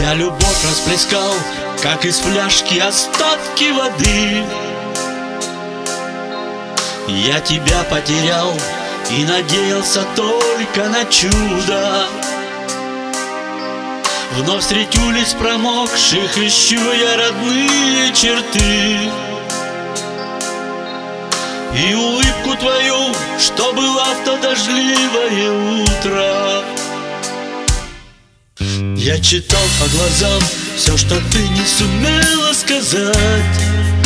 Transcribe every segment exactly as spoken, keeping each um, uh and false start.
Я любовь расплескал, как из фляжки остатки воды. Я тебя потерял и надеялся только на чудо. Вновь средь улиц промокших ищу я родные черты и улыбку твою, что была в то дождливое утро. Я читал по глазам все, что ты не сумела сказать,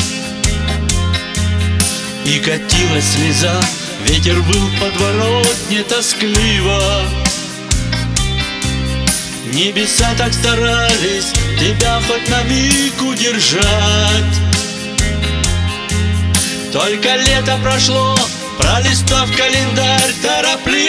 и катилась слеза, ветер выл в подворотне тоскливо. Небеса так старались тебя хоть на миг удержать. Только лето прошло, пролистав календарь торопливо.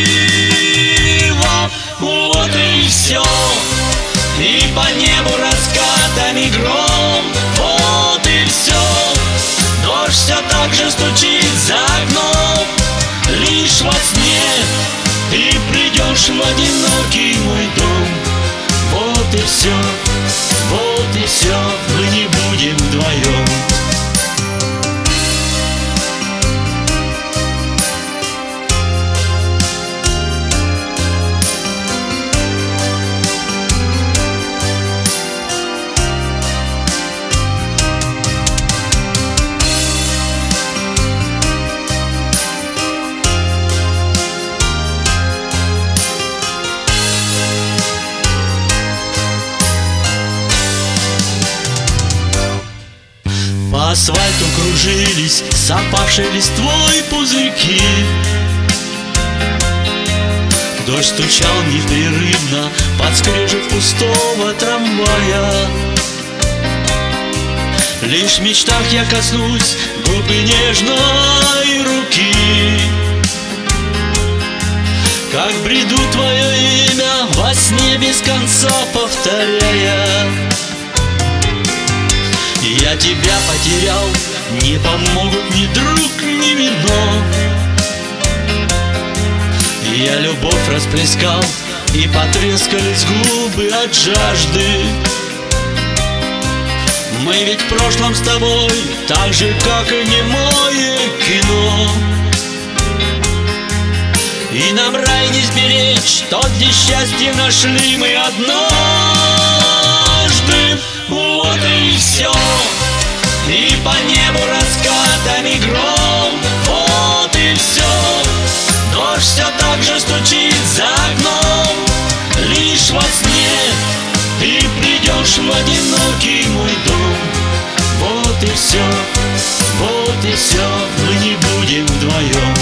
Вот и все, и по небу раскатами гром. Вот и все, дождь все так же стучит за окном. Лишь во сне ты придешь в одинокий мой дом. Вот и все, вот и все, мы не будем вдвоем. По асфальту кружились с опавшей листвой пузырьки. Дождь стучал непрерывно под скрежет пустого трамвая. Лишь в мечтах я коснусь губы нежной руки, как бреду твое имя во сне без конца повторяя. Я тебя потерял, не помогут ни друг, ни вино. Я любовь расплескал, и потрескались губы от жажды. Мы ведь в прошлом с тобой, так же, как и немое кино. И нам рай не сберечь, тот, где счастье нашли мы однажды. Вот и все, и по небу раскатами гром. Вот и все, дождь все так же стучит за окном. Лишь во сне ты придешь в одинокий мой дом. Вот и все, вот и все, мы не будем вдвоем.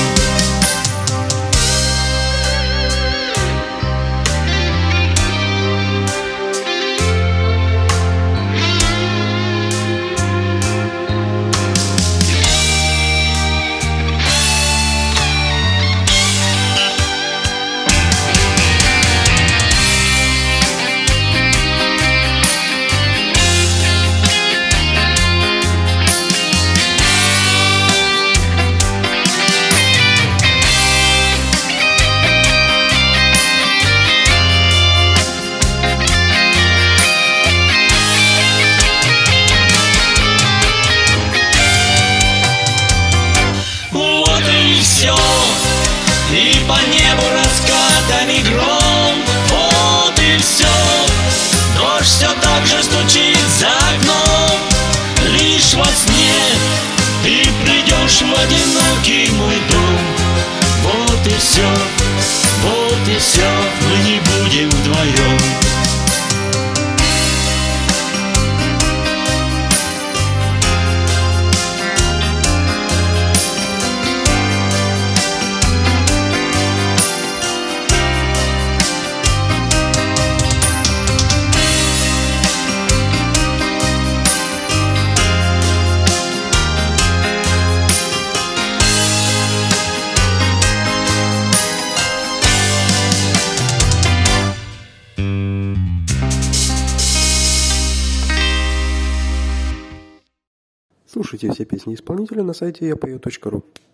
Все, и по небу раскатами гром. Вот и все, дождь все так же стучит за окном. Лишь во сне ты придешь в одинокий мой дом. Вот и все, вот и все, мы не будем вдвоем. Слушайте все песни исполнителя на сайте я пою точка ру.